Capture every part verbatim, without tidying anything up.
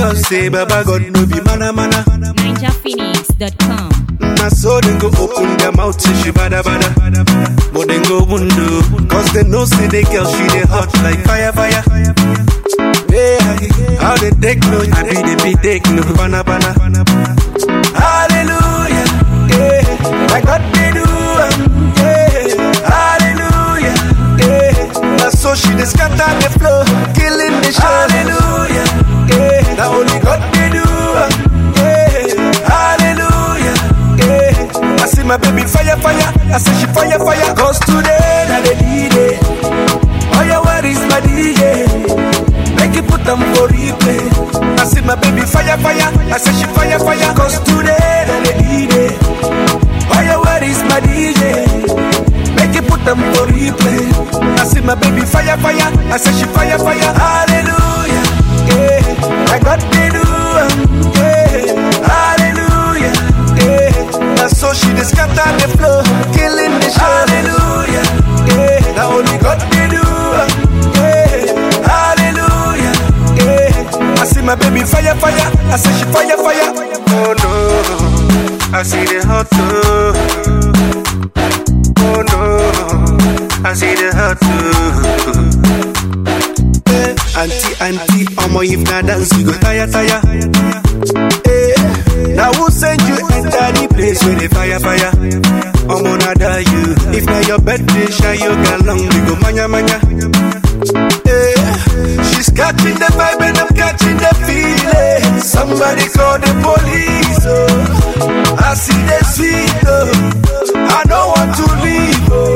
talk say Baba God no be mana mana. Ninja Phoenix dot com. Na so they go open their mouth say she bada bada, but they go window, cause they know say the girl she dey hot like fire fire. Yeah, how they take no, I be the be take no, bana bana. Hallelujah, yeah, my God they do, um, yeah, hallelujah, yeah. Now so she dey scatter the floor, killing the show. Hallelujah, yeah, now only God they do, um, yeah, hallelujah, yeah. I see my baby fire fire, I say she fire fire, cause today na the D-Day. Oh yeah, where is my D J? Make it put them for replay. I see my baby fire, fire. I say she fire, fire. Cause today, then the D-Day. Oh yeah, where is my D J? Make it put them for replay. I see my baby fire, fire. I say she fire, fire. Hallelujah, yeah. I got the do, um, yeah. Hallelujah, yeah. Now so she just scatter the floor, killing the show. Hallelujah, yeah. Now only God they do, um, I see my baby fire, fire. I say she fire, fire. Oh no, I see the hot too. Oh no, I see the hot too. Hey, auntie, auntie, omo if na dance you go tire, tire. Hey, now who send you enter the place where the fire, fire? Omo nada you. If na your birthday, shine your galong, we go manya, manya. Hey, she's catching the vibe and I'm catching the feeling. Somebody call the police, oh. I see the sweet, oh. I don't want to leave, oh.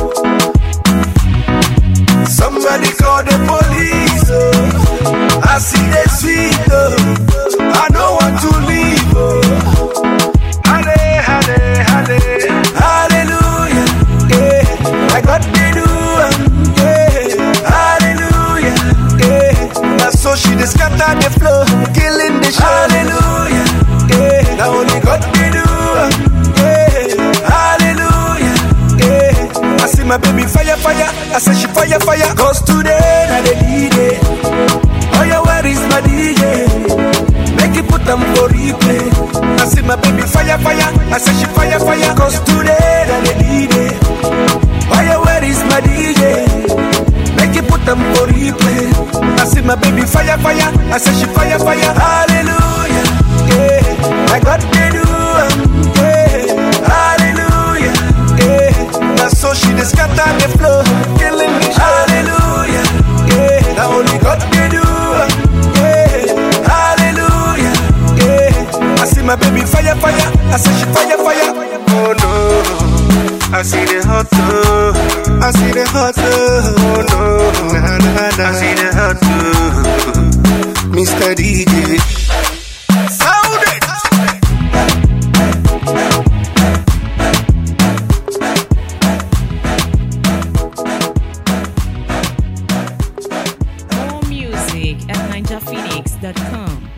Somebody call the police, oh. I see the sweet, oh. I don't want to leave, oh. Halle, halle, halle. Hallelujah, yeah. I got the do, um, yeah. Hallelujah, yeah. Now so she just scatter the floor, killing the show. Hallelujah, yeah. Now only God they do, yeah. Hallelujah, yeah. I see my baby fire, fire. I say she fire, fire. Cause today, now the D-Day. Oh yeah, where is my D J? Make it put them for replay. I see my baby fire, fire. I say she fire, fire. Cause today, now the D-Day. Oh yeah, where is my D J? Make it put them for replay. I see my baby fire, fire. I say she fire, fire. Hallelujah, yeah. I got the do, um, yeah. Hallelujah, yeah. Now so she just scatter the floor, killing me. Hallelujah, yeah. Now only God they do, um, yeah. Hallelujah, yeah. I see my baby fire, fire. I say she fire, fire. Oh no, I see the hot too. I see the hot too. Oh no, nah, nah, nah. I see the hot too. Mister D J, sound it. More music at Ninja Phoenix dot com.